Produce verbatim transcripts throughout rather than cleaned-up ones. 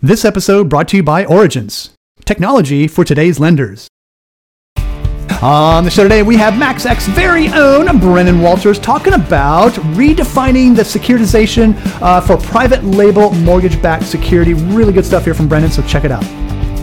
This episode brought to you by Origins, technology for today's lenders. On the show today, we have MaxX very own Brennan Walters talking about redefining the securitization uh, for private label mortgage-backed security. Really good stuff here from Brennan, so check it out.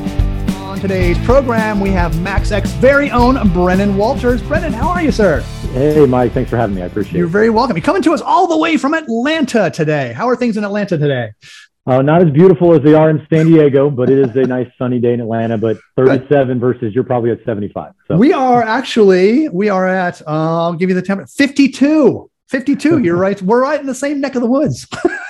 On today's program, we have MaxX very own Brennan Walters. Brennan, how are you, sir? Hey, Mike. Thanks for having me. I appreciate it. You're very welcome. You're coming to us all the way from Atlanta today. How are things in Atlanta today? Uh, not as beautiful as they are in San Diego, but it is a nice sunny day in Atlanta, but thirty-seven versus you're probably at seventy-five. So. We are actually, we are at, uh, I'll give you the temperature, fifty-two. fifty-two, you're right. We're right in the same neck of the woods.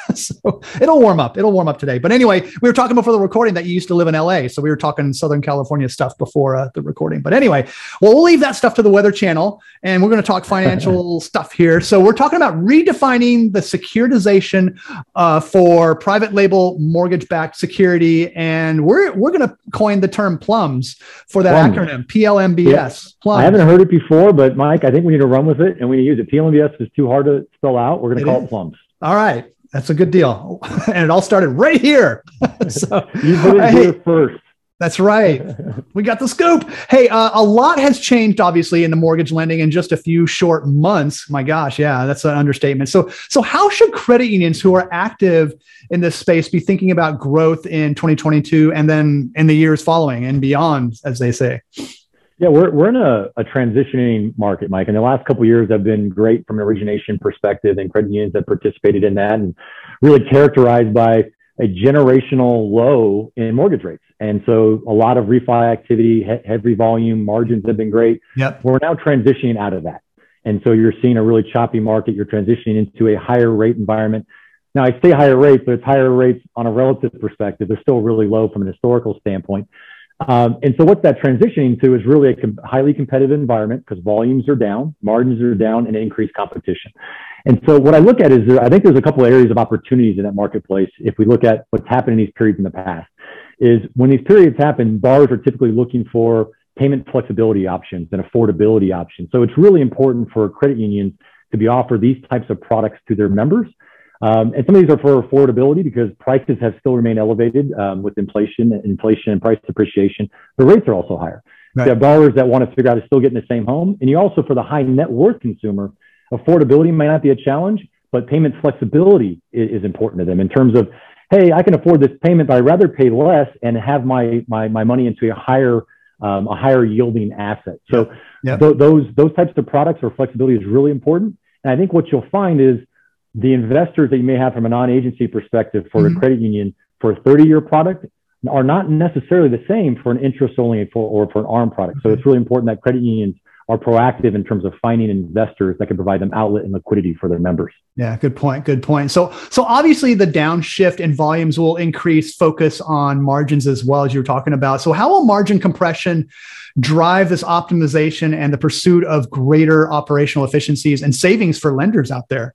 So it'll warm up. It'll warm up today. But anyway, we were talking before the recording that you used to live in L A. So we were talking Southern California stuff before uh, the recording. But anyway, well, we'll leave that stuff to the Weather Channel and we're going to talk financial stuff here. So we're talking about redefining the securitization uh, for private label mortgage-backed security. And we're we're going to coin the term PLUMS for that Plums. acronym, P L M B S. Yeah. I haven't heard it before, but Mike, I think we need to run with it and we need to use it. P L M B S is too hard to spell out. We're going to call is. it PLUMS. All right. That's a good deal. And it all started right here. So, you put it hey, here first. That's right. We got the scoop. Hey, uh, a lot has changed, obviously, in the mortgage lending in just a few short months. My gosh, yeah, that's an understatement. So, so how should credit unions who are active in this space be thinking about growth in twenty twenty-two and then in the years following and beyond, as they say? Yeah, we're we're in a, a transitioning market, Mike. And the last couple of years have been great from an origination perspective, and credit unions have participated in that, and really characterized by a generational low in mortgage rates. And so a lot of refi activity, he- heavy volume, margins have been great. Yep. We're now transitioning out of that. And so you're seeing a really choppy market. You're transitioning into a higher rate environment. Now, I say higher rates, but it's higher rates on a relative perspective. They're still really low from an historical standpoint. Um, and so what that transitioning to is really a com- highly competitive environment because volumes are down, margins are down, and increased competition. And so what I look at is there, I think there's a couple of areas of opportunities in that marketplace. If we look at what's happened in these periods in the past, is when these periods happen, borrowers are typically looking for payment flexibility options and affordability options. So it's really important for credit unions to be offered these types of products to their members. Um, and some of these are for affordability because prices have still remained elevated um, with inflation, inflation and price depreciation. The rates are also higher. Right. You have borrowers that want to figure out to still get in the same home. And you also, for the high net worth consumer, affordability might not be a challenge, but payment flexibility is, is important to them in terms of, hey, I can afford this payment, but I'd rather pay less and have my my, my money into a higher um, a higher yielding asset. So yep. th- those those types of products or flexibility is really important. And I think what you'll find is the investors that you may have from a non-agency perspective for mm-hmm. a credit union for a thirty-year product are not necessarily the same for an interest-only for, or for an ARM product. So it's really important that credit unions are proactive in terms of finding investors that can provide them outlet and liquidity for their members. Yeah, good point. Good point. So, so obviously the downshift in volumes will increase focus on margins as well, as you were talking about. So how will margin compression drive this optimization and the pursuit of greater operational efficiencies and savings for lenders out there?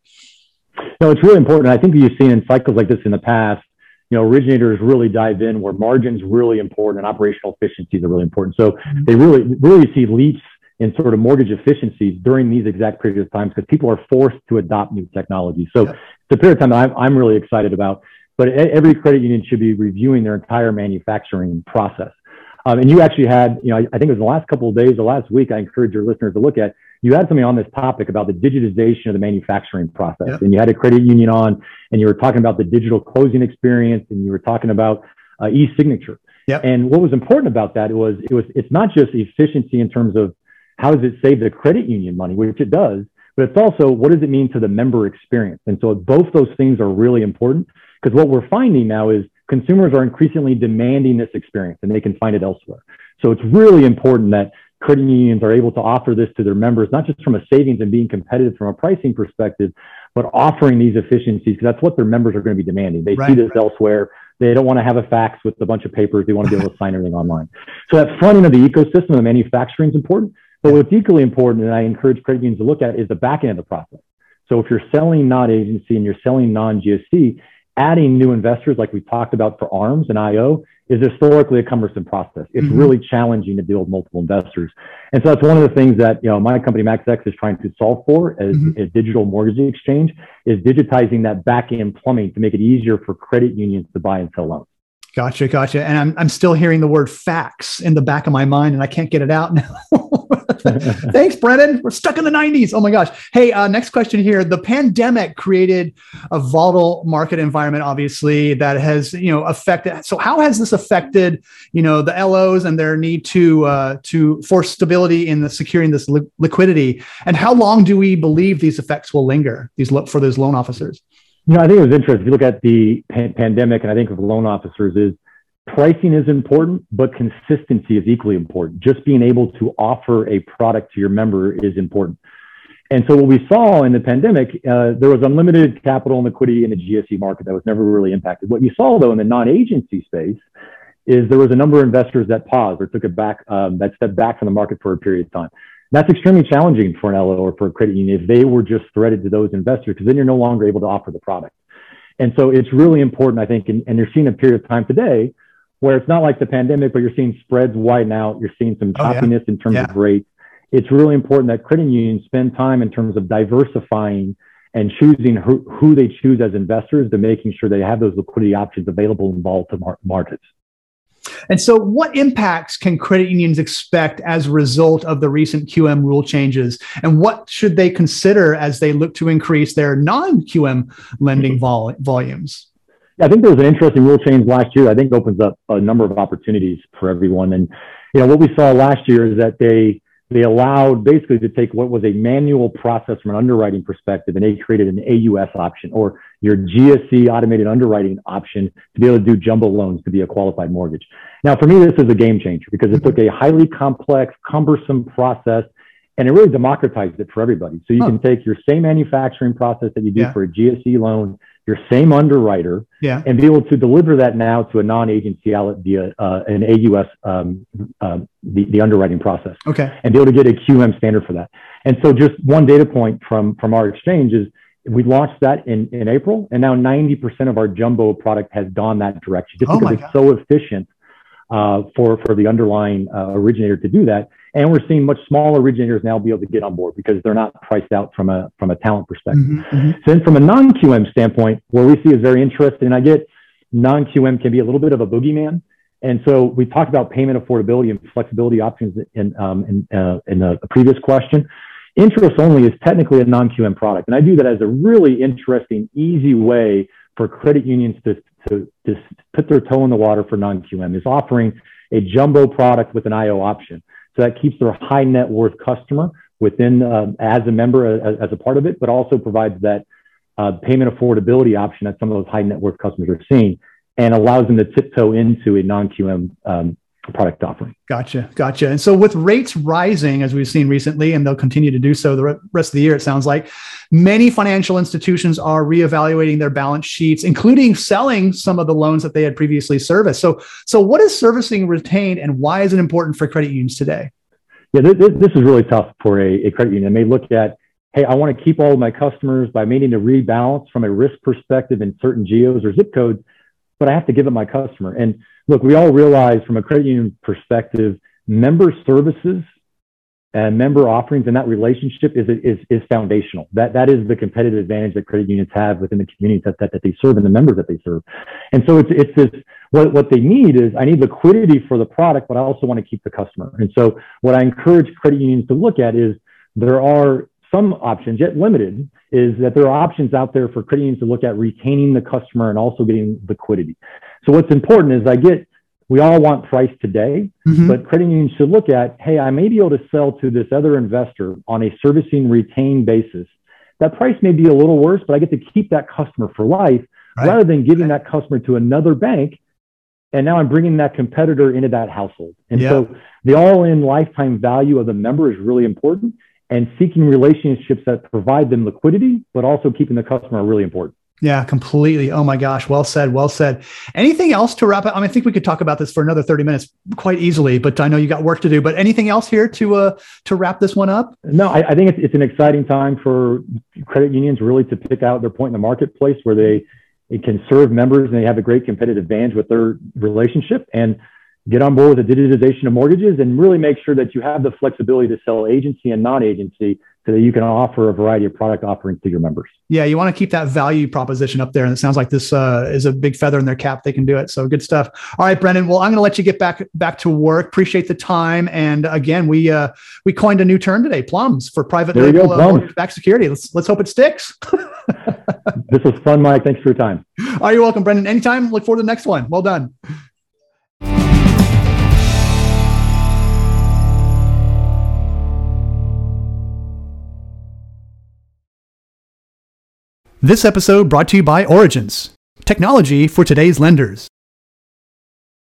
No, it's really important. I think you've seen in cycles like this in the past, you know, originators really dive in where margin's really important and operational efficiencies are really important. So mm-hmm. they really, really see leaps in sort of mortgage efficiencies during these exact periods of times because people are forced to adopt new technology. So yep. it's a period of time that I'm, I'm really excited about. But every credit union should be reviewing their entire manufacturing process. Um, and you actually had, you know, I, I think it was the last couple of days, the last week, I encourage your listeners to look at, you had something on this topic about the digitization of the manufacturing process. Yep. And you had a credit union on, and you were talking about the digital closing experience, and you were talking about uh, e-signature. Yep. And what was important about that was, it was, it's not just efficiency in terms of how does it save the credit union money, which it does, but it's also what does it mean to the member experience? And so both those things are really important because what we're finding now is consumers are increasingly demanding this experience and they can find it elsewhere. So it's really important that credit unions are able to offer this to their members, not just from a savings and being competitive from a pricing perspective, but offering these efficiencies because that's what their members are going to be demanding. They right, see this right. elsewhere. They don't want to have a fax with a bunch of papers. They want to be able to sign everything online. So that front end of the ecosystem of manufacturing is important. But what's equally important, and I encourage credit unions to look at, is the back end of the process. So if you're selling non-agency and you're selling non-G S C, adding new investors like we talked about for ARMS and I O is historically a cumbersome process. It's mm-hmm. really challenging to deal with multiple investors. And so that's one of the things that, you know, my company MaxX is trying to solve for as mm-hmm. a digital mortgage exchange is digitizing that back end plumbing to make it easier for credit unions to buy and sell loans. Gotcha, gotcha. And I'm I'm still hearing the word fax in the back of my mind, and I can't get it out now. Thanks, Brennan. We're stuck in the nineties. Oh my gosh. Hey, uh, next question here. The pandemic created a volatile market environment, obviously, that has you know affected. So how has this affected you know the L Os and their need to uh, to for stability in the securing this li- liquidity? And how long do we believe these effects will linger? These lo- for those loan officers. You know, I think it was interesting. If you look at the pan- pandemic, and I think of loan officers, is pricing is important, but consistency is equally important. Just being able to offer a product to your member is important. And so what we saw in the pandemic, uh, there was unlimited capital and liquidity in the G S E market that was never really impacted. What you saw, though, in the non-agency space is there was a number of investors that paused or took it back, um, that stepped back from the market for a period of time. That's extremely challenging for an L O or for a credit union if they were just threaded to those investors, because then you're no longer able to offer the product. And so it's really important, I think, and, and you're seeing a period of time today where it's not like the pandemic, but you're seeing spreads widen out. You're seeing some choppiness oh, yeah. in terms yeah. of rates. It's really important that credit unions spend time in terms of diversifying and choosing who, who they choose as investors, to making sure they have those liquidity options available in volatile mar- markets. And so what impacts can credit unions expect as a result of the recent Q M rule changes? And what should they consider as they look to increase their non-Q M lending vol- volumes? Yeah, I think there was an interesting rule change last year. I think opens up a number of opportunities for everyone. And, you know, what we saw last year is that they they allowed basically to take what was a manual process from an underwriting perspective, and they created an A U S option, or your G S E automated underwriting option, to be able to do jumbo loans to be a qualified mortgage. Now, for me, this is a game changer because it took a highly complex, cumbersome process, and it really democratized it for everybody. So you huh. can take your same manufacturing process that you do yeah. for a G S E loan, your same underwriter, yeah. and be able to deliver that now to a non-agency outlet via uh, an A U S, um, uh, the, the underwriting process. Okay. And be able to get a Q M standard for that. And so just one data point from, from our exchange is we launched that in, in April, and now ninety percent of our jumbo product has gone that direction, just oh because it's God. so efficient uh, for, for the underlying uh, originator to do that. And we're seeing much smaller originators now be able to get on board because they're not priced out from a from a talent perspective. Mm-hmm, mm-hmm. So then from a non-Q M standpoint, what we see is very interesting. And I get non-Q M can be a little bit of a boogeyman. And so we talked about payment affordability and flexibility options in, um, in, uh, in the previous question. Interest only is technically a non-Q M product. And I do that as a really interesting, easy way for credit unions to, to, to put their toe in the water for non-Q M, is offering a jumbo product with an I O option. So that keeps their high net worth customer within uh, as a member, as, as a part of it, but also provides that uh, payment affordability option that some of those high net worth customers are seeing, and allows them to tiptoe into a non-Q M um, product offering. Gotcha. Gotcha. And so with rates rising, as we've seen recently, and they'll continue to do so the rest of the year, it sounds like, many financial institutions are reevaluating their balance sheets, including selling some of the loans that they had previously serviced. So, so what is servicing retained, and why is it important for credit unions today? Yeah, this, this is really tough for a, a credit union. They may look at, hey, I want to keep all of my customers by needing to rebalance from a risk perspective in certain geos or zip codes, but I have to give it my customer. And look, we all realize from a credit union perspective, member services and member offerings and that relationship is, is, is foundational. That, that is the competitive advantage that credit unions have within the communities that, that, that they serve and the members that they serve. And so it's, it's this, what, what they need is, I need liquidity for the product, but I also want to keep the customer. And so what I encourage credit unions to look at is there are some options, yet limited, is that there are options out there for credit unions to look at retaining the customer and also getting liquidity. So what's important is I get, we all want price today, mm-hmm. but credit unions should look at, hey, I may be able to sell to this other investor on a servicing retained basis. That price may be a little worse, but I get to keep that customer for life, right, rather than giving right. that customer to another bank. And now I'm bringing that competitor into that household. And yeah. so the all-in lifetime value of the member is really important, and seeking relationships that provide them liquidity, but also keeping the customer are really important. Yeah, completely. Oh my gosh. Well said. Well said. Anything else to wrap up? I mean, I think we could talk about this for another thirty minutes quite easily, but I know you got work to do, but anything else here to, uh, to wrap this one up? No, I, I think it's, it's an exciting time for credit unions really to pick out their point in the marketplace where they it can serve members and they have a great competitive advantage with their relationship, and get on board with the digitization of mortgages and really make sure that you have the flexibility to sell agency and non-agency so that you can offer a variety of product offerings to your members. Yeah, you want to keep that value proposition up there. And it sounds like this uh, is a big feather in their cap. They can do it. So good stuff. All right, Brendan. Well, I'm going to let you get back back to work. Appreciate the time. And again, we uh, we coined a new term today, plums, for private there label go, uh, mortgage-backed security. Let's let's hope it sticks. This was fun, Mike. Thanks for your time. All right, you're welcome, Brendan. Anytime. Look forward to the next one. Well done. This episode brought to you by Origence, technology for today's lenders.